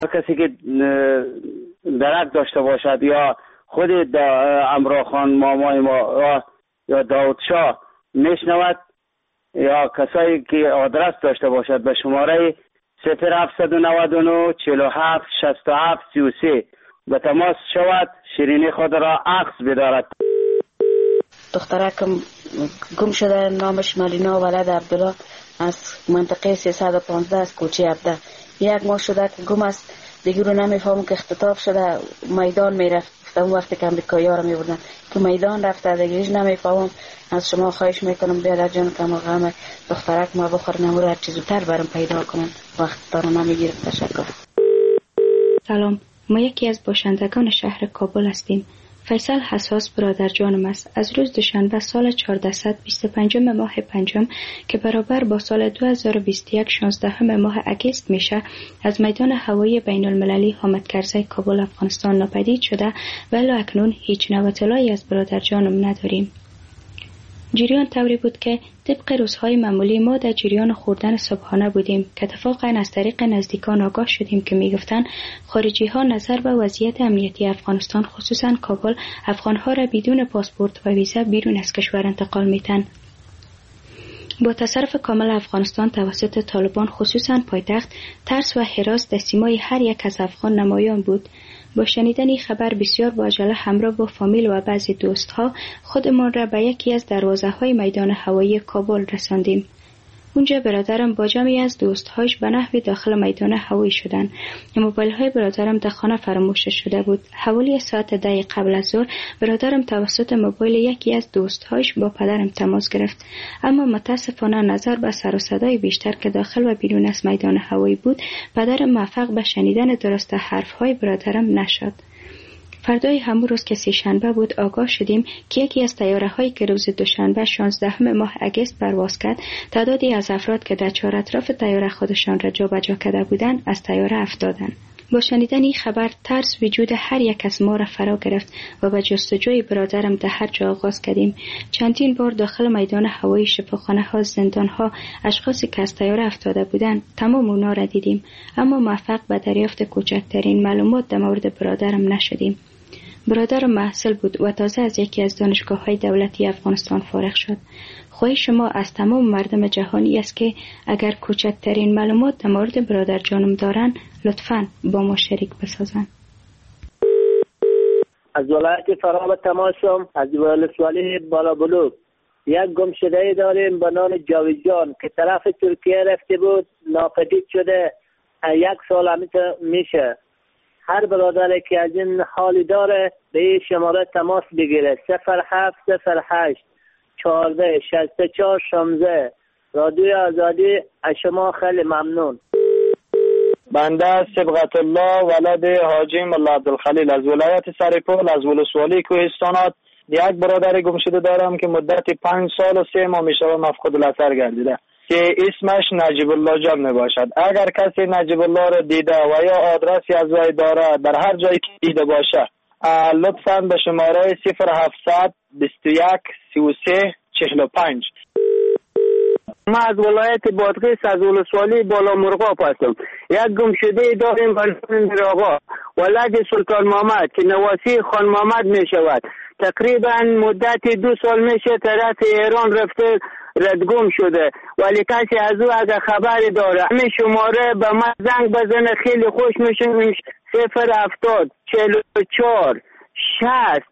کسی که درک داشته باشد یا خود امرا خان مامای ما یا داود شاه میشنود یا کسایی که آدرس داشته باشد به شماره 0799 47 67 33 به تماس شود، شیرینی خود را عکس بدارد. دخترکم گم شده، نامش مالینا ولد عبدالله، از منطقه 315 از کوچه 17. یک ماه شده که گم است، دیگه رو نمیفهمم که اختطاف شده میدان میرفت. اون وقتی که امریکایی‌ها رو میبردن که میدان رفته، دیگه هیچ نمیفهمم. از شما خواهش میکنم بیادر جان که ما غم دخترک ما بخور نمور هر چیز زودتر برام پیدا کنن، وقت دارم نمیگیرم. تشکر. سلام، ما یکی از باشندگان شهر کابل هستیم. فیصل حساس برادر جانم است. از روز دوشنبه سال 1425 ماه پنجم که برابر با سال 2021 16 ماه اگست میشه، از میدان هوایی بین المللی حامد کرزی کابل افغانستان ناپدید شده و الی اکنون هیچ نوع اطلاعی از برادر جانم نداریم. جریان طوری بود که طبق روزهای معمولی ما در جریان خوردن صبحانه بودیم که اتفاقاً از طریق نزدیکان آگاه شدیم که میگفتند خارجی ها نظر به وضعیت امنیتی افغانستان خصوصاً کابل افغانها را بدون پاسپورت و ویزا بیرون از کشور انتقال میتن. با تصرف کامل افغانستان توسط طالبان خصوصاً پایتخت، ترس و هراس در سیمای هر یک از افغان نمایان بود. با شنیدن این خبر بسیار با عجله همراه با فامیل و بعضی دوستها خودمان را به یکی از دروازه‌های میدان هوایی کابل رساندیم. اونجا برادرم با جمعی از دوستهاش به نحوی داخل میدان هوایی شدند. موبایل‌های برادرم در خانه فراموش شده بود. حوالی ساعت 10 قبل از ظهر برادرم توسط موبایل یکی از دوستهاش با پدرم تماس گرفت، اما متاسفانه نظر به سر و صدای بیشتر که داخل و بیرون از میدان هوایی بود، پدرم موفق به شنیدن درست حرف‌های برادرم نشد. فردای همون روز که سه‌شنبه بود آگاه شدیم که یکی از طیاره‌هایی که روز دوشنبه 16 ماه اگست پرواز کرد، تعدادی از افراد که در چهار اطراف طیاره خودشان را جابجا کرده بودند از طیاره افتادند. با شنیدن این خبر ترس وجود هر یک از ما را فرا گرفت و به جستجوی برادرم در هر جا آغاز کردیم. چندین بار داخل میدان هوایی، شفاخانه‌ها، زندان‌ها، اشخاصی که از طیاره افتاده بودند تمام اونا را دیدیم، اما موفق به دریافت کوچکترین معلومات در مورد برادرم نشدیم. برادرم محصل بود و تازه از یکی از دانشگاه‌های دولتی افغانستان فارغ شد. خواهش شما از تمام مردم جهانی است که اگر کوچکترین معلومات در مورد برادر جانم دارن لطفاً با ما شریک بسازن. از ولایت فرا تماسم، از ولسوالی بالابلوک یک گمشده داریم به نام جاویدجان که طرف ترکیه رفته بود، ناپدید شده. 1 سال میشه. هر برادری که از این حالی داره به این شماره تماس بگیره. 0708 14 64 16. رادیو آزادی. از شما خیلی ممنون. بنده صبغت الله ولد حاجی ملا عبدالخلیل از ولایت سرپل از ولسوالی کوهستانات یک برادر گمشده دارم که مدت 5 سال و 3 ماه میشه مفقود الاثر گردیده که اسمش نجیب الله جان می باشد. اگر کسی نجیب الله را دیده و یا آدرسی از وی داره در هر جایی که دیده باشه لطفاً به شماره 0700 21 33 45. ما از ولایت بادغیس از ولسوالی بالا مرغاب هستم. یک گمشده داریم به نام آقا ولد سلطان محمد که نواسی خان محمد می شود. تقریبا مدت 2 سال میشه طرف ایران رفته ردگم شده، ولی کسی از او اگر خبری داره همین شماره به من زنگ بزنه خیلی خوش میشه. 070 44 60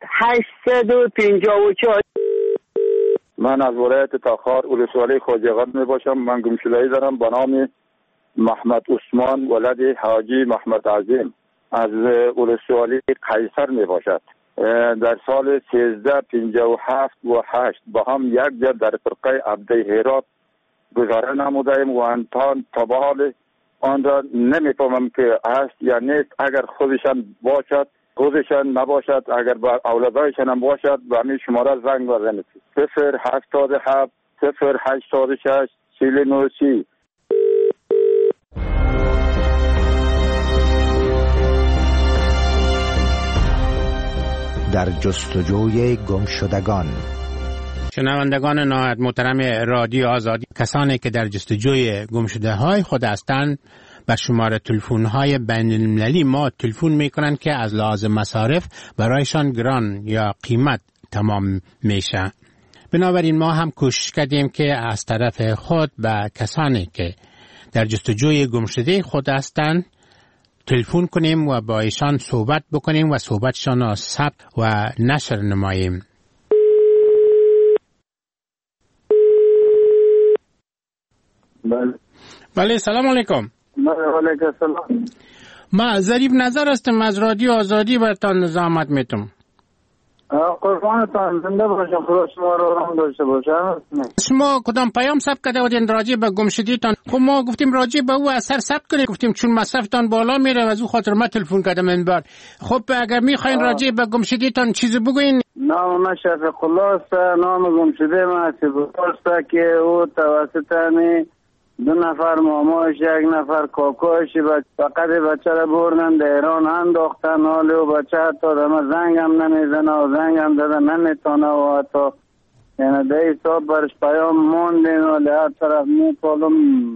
854. من از ولایت تاخار ولسوالی خوجقان می باشم. من گمشده‌ای دارم به نام محمد عثمان ولد حاجی محمد عظیم از ولسوالی قیصر می باشد. در سال 1357 و 8 با هم یک جا در فرقه عبده هرات گذاره نمودیم و انتان تبال آن را نمیفهمم که هست یا نیست. اگر خودشان باشد خودشان نباشد، اگر با اولادایشان هم باشد به همین شماره زنگ بزنید. 087 086 49. در جستجوی گمشدگان. شنوندگان نهایت محترم رادیو آزادی، کسانی که در جستجوی گمشده های خود هستند به شماره تلفن‌های بین‌المللی ما تلفن میکنن که از لحاظ مصارف برایشان گران یا قیمت تمام میشه. بنابراین ما هم کوشش کردیم که از طرف خود به کسانی که در جستجوی گمشده خود هستند تلفن کنیم و با ایشان صحبت بکنیم و صحبتشان را ثبت و نشر نماییم. بله سلام علیکم. علیکم السلام. ما ظریف نظر هستم از رادیو آزادی برتان زحمت میتم. قربانتان زنده باشم، خدا شما رو رحم داشته باشه. شما کدام پیام ثبت کرده بودین راجع به گمشدگیتان؟ خب ما گفتیم راجع به او اثر ثبت کنید، گفتیم چون مصرفتان بالا میره از او خاطر ما تلفن کردم این بار. خب اگر میخواین راجع به گمشدگیتان چیزی بگوین. نام من شفیق الله است. نام گمشده من است که او توسط دو نفر ماماش یک نفر کاکاش فقط بچه را بردن در ایران انداختن. حالی و بچه حتی دمه زنگ هم نمیزنه و زنگ هم داده نمیتونه و حتی یعنی ده حساب برش پیام موندین و لحظ طرف میپالم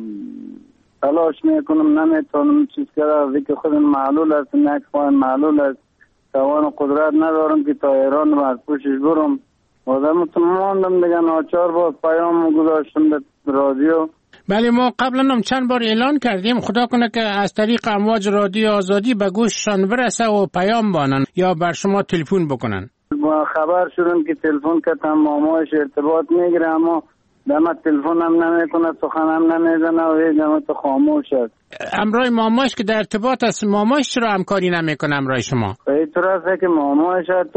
تلاش میکنم نمیتونم چیز کرده که خود معلول است، یک خواهن معلول است، توان و قدرت ندارم که تا ایران و از پوشش برم و دمتون موندم دیگه. ناچار باز پیام گذاشتم در رادیو. بله ما قبلا هم چند بار اعلان کردیم، خدا کنه که از طریق امواج رادیو آزادی به گوششان برسه و پیام بانن یا بر شما تلفن بکنن. ما خبر شدم که تلفن کردم ماماش ارتباط میگیره اما دم تلفن هم نمیکنه، سخن هم نمیزنه و هیچ دم تو خاموش است. امرای ماماش که در ارتباط است، ماماش چرا همکاری نمیکنه امرای شما؟ به طور است که ماماش حتی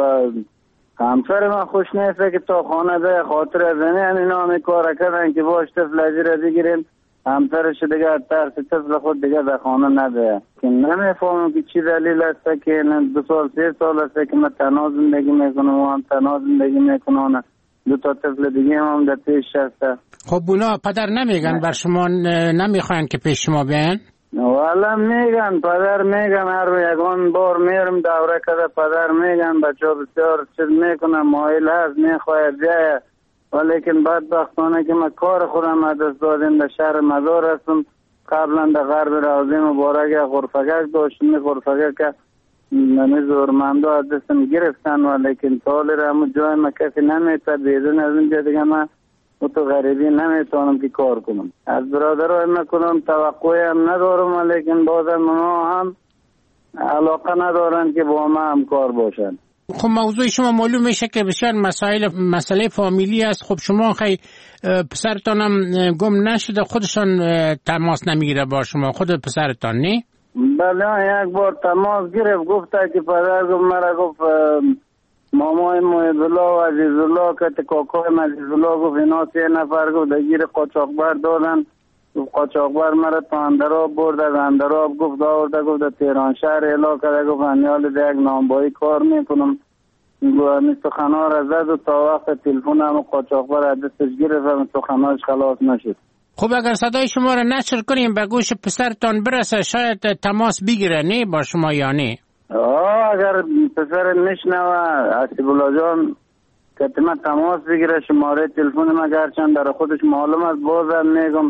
همسر من خوش نیست که تا خانه ده خاطر از اینا همه کار کردن که باش طفل را بگیریم همسرش دیگه ترس طفل خود دیگه در خانه نده. که نمیفهمم که چی دلیل است که 2 سال 3 سال است که من تنها زندگی میکنم و هم تنها زندگی میکنم، 2 تا طفل دیگه هم در پیش هست. خب اونا پدر نمیگن بر شما نمیخواین که پیش شما بیان؟ والا میگن پدر میگن، هر یکان بار میرم دوره کده پدر میگن بچه ها بسیار چیز میکنن مایل هست میخواید بیایه، ولیکن بدبختانه که من کار خودم دست دادیم در شهر مزار هستم. قبلا در غرب روضه مبارک غرفگک داشتم، غرفگک که زورمنده از دستم گرفتن ولیکن تالی را همون جای من کسی نمیتر بیدون از اینجا دیگه من تو غریبی نمیتونم که کار کنم. از برادرای من کنم توقعی هم ندارم ولیکن بازم ما هم علاقه ندارن که با ما همکار باشن. خب موضوع شما معلوم میشه که بسیار مسئله فامیلی است. خب شما خیلی پسرتان هم گم نشده، خودشان تماس نمیگیره با شما، خود پسرتان نه؟ بله یک بار تماس گرفت، گفته که پدر گفت مرا گفت مامای محبالله و عزیزالله که کاکای عزیزالله گفت اینا 3 نفر گفت دگیر قاچاقبر دادن. قاچاقبر مرا تا اندراب برد، از اندراب گفت آورده گفت در تهران شهر اعلام کرده گفت انیال یک نامبایی کار میکنم. گفت سخنها را زد و تا وقت تلفن هم قاچاقبر از دستش گرفت و سخنهاش خلاص نشد. خب اگر صدای شما را نشر کنیم به گوش پسرتان برسه شاید تماس بگیره نه با شما یا نه؟ اگر پسر نشنوه حسیب الله جان که من تماس بگیره شماره تلفن من گرچند در خودش معلوم است بازم میگم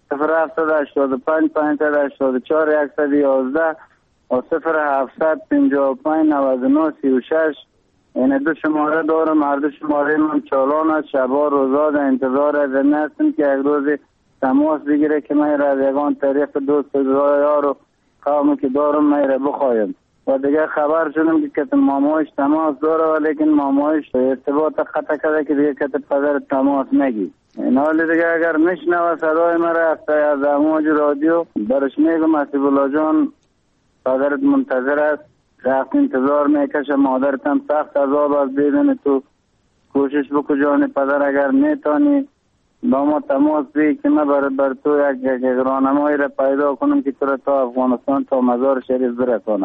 0785 584 111 و 0755 99 36. این 2 شماره دارم، هر 2 شماره من چالان است. شبا روزا در انتظار از این هستم که یک روز تماس بگیره که من را از یگان طریق دوست یار و قومی که دارم من را بخوایم. و دیگه خبر شدم که کت مامایش تماس داره ولیکن مامایش ارتباط قطع کرده که دیگه کت پدر تماس نگی. این حال دیگه اگر نشنوه صدای مرا از امواج رادیو برش میگم حسیب الله جان پدرت منتظر است، رفت انتظار میکشه، مادرت هم سخت عذاب است بدون تو. کوشش بکو جان پدر اگر میتونی با ما تماس بگیر که من بر تو یک راهنمایی را پیدا کنم که تو را تا افغانستان تا مزار شریف برسانم.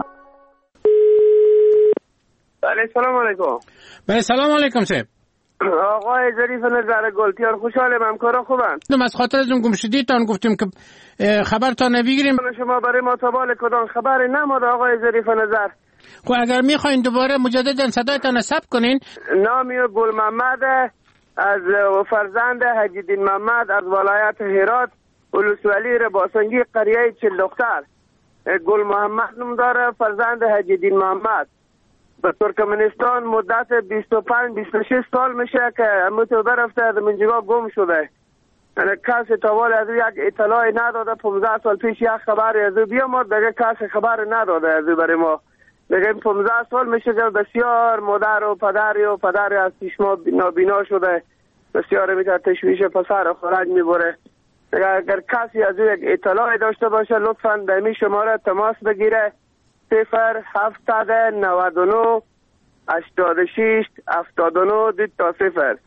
بله سلام علیکم. بله سلام علیکم صاحب. آقای ظریف نظر گلتیار خوشحالم، همکارا خوبن؟ از خاطر از اون گمشدگیتان گفتیم که خبرتان نبگیریم. شما برای ما تابال کدام خبر نماد آقای ظریف نظر؟ خب اگر میخواین دوباره مجددا صدایتان ثبت کنین. نامی گل محمد از فرزند حجیدین محمد از ولایت هرات ولسوالی رباسنگی قریه چلختر. گل محمد نام داره، فرزند حجیدین محمد. به ترکمنستان مدت 25-26 سال میشه که همونطور برفته از منجگاه گم شده. کسی تاوال از او یک اطلاعی نداده. 15 سال پیش یک خبری از او بیامد، دیگه کسی خبر نداده از او برای ما. دیگه 15 سال میشه که بسیار مادر و پدری از چشما نابینا شده. بسیار میتونه تشویش پسر خارج میبره. اگر کسی از او یک اطلاعی داشته باشه لطفاً به این شماره تماس بگیره. 0-799 86 79 2-0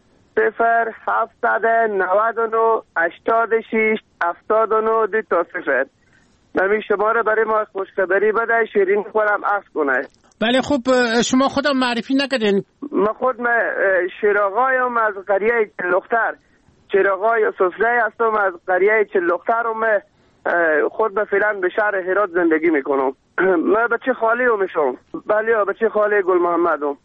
0-799 86 79 2-0. نمی شماره برای ما خوشخبری بده، شیرین خورم عرض کنه. بله خوب، شما خودم معرفی نکردین. من خود شیراغایم از قریه چلختر، شیراغای سفره هستم از قریه چلختر و من خود به فعلا به شهر هرات زندگی میکنم. من بچه خالی رو میشم. بله بچه خالی گل محمدم.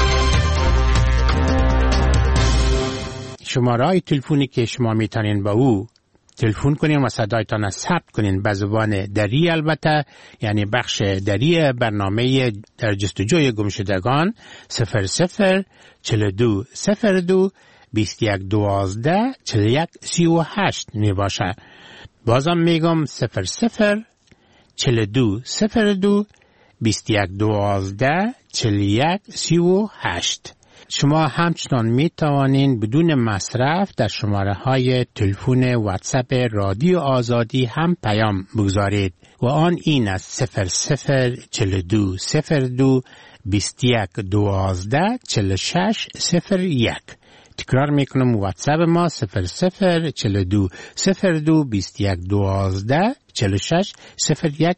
شماره تلفنی که شما میتونین با او تلفن کنین و صدایتان ثبت کنین به زبان دری، البته یعنی بخش دری برنامه در جستجوی گمشدگان 00 42 02 21 12 41 38 می باشه. بازم میگم 00 42 02 21 12 41 38. شما همچنان می توانین بدون مصرف در شماره های تلفن واتساپ رادیو آزادی هم پیام بگذارید و آن این است 00 42 02 21 12 46 01. تکرار میکنم واتساپ ما 00 42 02 21 12 46 01